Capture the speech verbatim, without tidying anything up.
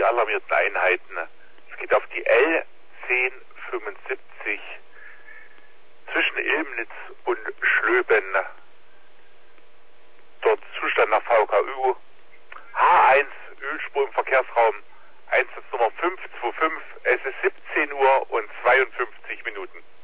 alarmierten Einheiten. Es geht auf die L zehn fünfundsiebzig zwischen Ilmnitz und Schlöben. Dort Zustand nach V K U. H eins, Ölspur im Verkehrsraum, Einsatznummer fünf zwei fünf, es ist siebzehn Uhr und zweiundfünfzig Minuten.